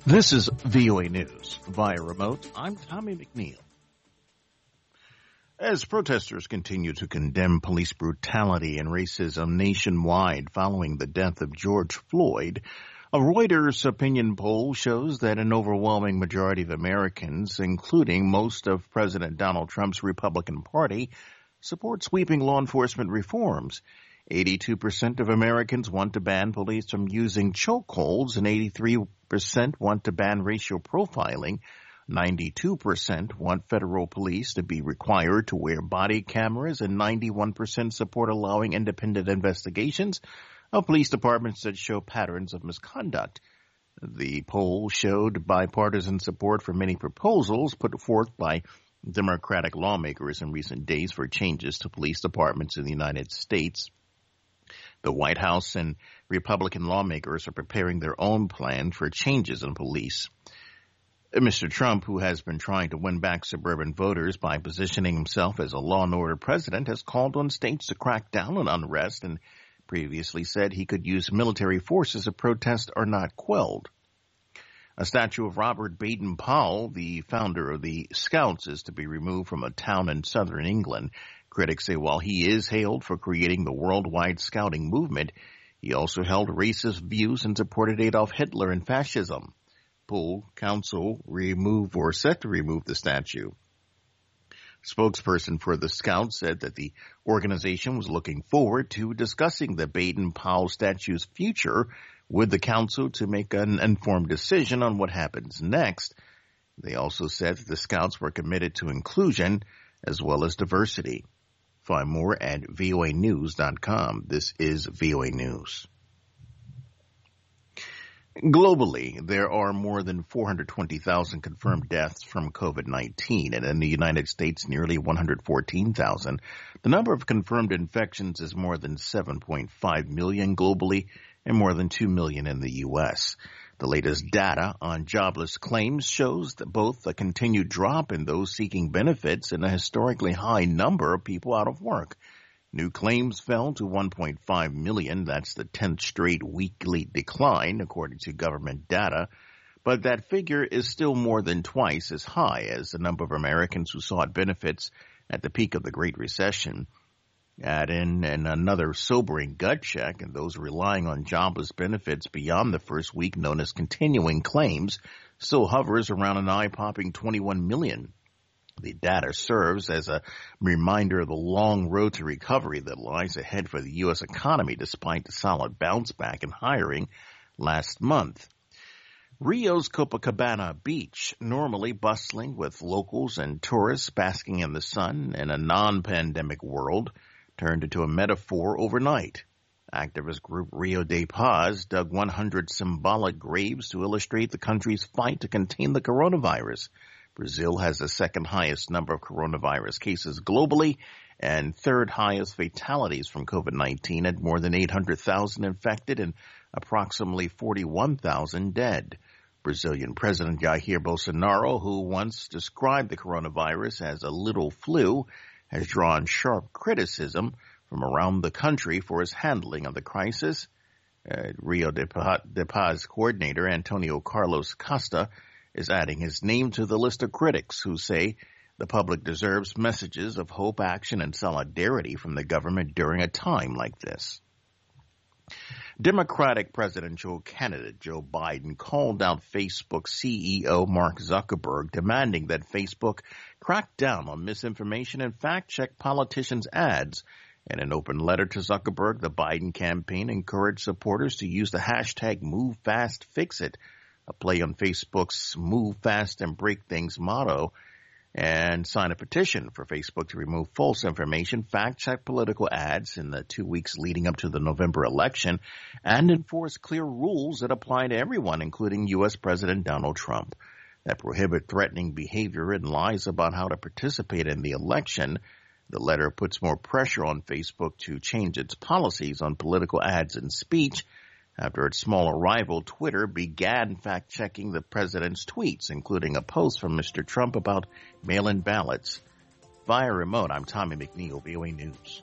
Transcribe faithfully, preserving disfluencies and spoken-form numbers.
This is V O A News. Via remote, I'm Tommy McNeil. As protesters continue to condemn police brutality and racism nationwide following the death of George Floyd, a Reuters opinion poll shows that an overwhelming majority of Americans, including most of President Donald Trump's Republican Party, support sweeping law enforcement reforms. eighty-two percent of Americans want to ban police from using chokeholds, and eighty-three percent want to ban racial profiling. ninety-two percent want federal police to be required to wear body cameras, and ninety-one percent support allowing independent investigations of police departments that show patterns of misconduct. The poll showed bipartisan support for many proposals put forth by Democratic lawmakers in recent days for changes to police departments in the United States. The White House and Republican lawmakers are preparing their own plan for changes in police. Mister Trump, who has been trying to win back suburban voters by positioning himself as a law and order president, has called on states to crack down on unrest and previously said he could use military forces if protests are not quelled. A statue of Robert Baden-Powell, the founder of the Scouts, is to be removed from a town in southern England. Critics say while he is hailed for creating the worldwide scouting movement, he also held racist views and supported Adolf Hitler and fascism. Pool Council remove or set to remove the statue. Spokesperson for the Scouts said that the organization was looking forward to discussing the Baden-Powell statue's future with the council to make an informed decision on what happens next. They also said that the Scouts were committed to inclusion as well as diversity. Find more at V O A news dot com. This is V O A News. Globally, there are more than four hundred twenty thousand confirmed deaths from COVID nineteen, and in the United States, nearly one hundred fourteen thousand. The number of confirmed infections is more than seven point five million globally and more than two million in the U S. The latest data on jobless claims shows that both a continued drop in those seeking benefits and a historically high number of people out of work. New claims fell to one point five million. That's the tenth straight weekly decline, according to government data. But that figure is still more than twice as high as the number of Americans who sought benefits at the peak of the Great Recession. Add in and another sobering gut check, and those relying on jobless benefits beyond the first week, known as continuing claims, still hovers around an eye-popping twenty-one million. The data serves as a reminder of the long road to recovery that lies ahead for the U S economy, despite the solid bounce back in hiring last month. Rio's Copacabana Beach, normally bustling with locals and tourists basking in the sun in a non-pandemic world, turned into a metaphor overnight. Activist group Rio de Paz dug one hundred symbolic graves to illustrate the country's fight to contain the coronavirus. Brazil has the second highest number of coronavirus cases globally and third highest fatalities from COVID nineteen at more than eight hundred thousand infected and approximately forty-one thousand dead. Brazilian President Jair Bolsonaro, who once described the coronavirus as a little flu, has drawn sharp criticism from around the country for his handling of the crisis. Uh, Rio de Paz coordinator Antonio Carlos Costa is adding his name to the list of critics who say the public deserves messages of hope, action, and solidarity from the government during a time like this. Democratic presidential candidate Joe Biden called out Facebook C E O Mark Zuckerberg, demanding that Facebook crack down on misinformation and fact-check politicians' ads. In an open letter to Zuckerberg, the Biden campaign encouraged supporters to use the hashtag MoveFastFixIt, a play on Facebook's Move Fast and Break Things motto, and sign a petition for Facebook to remove false information, fact-check political ads in the two weeks leading up to the November election, and enforce clear rules that apply to everyone, including U S President Donald Trump, that prohibit threatening behavior and lies about how to participate in the election. The letter puts more pressure on Facebook to change its policies on political ads and speech after its smaller rival, Twitter, began fact-checking the president's tweets, including a post from Mister Trump about mail-in ballots. Via remote, I'm Tommy McNeil, V O A News.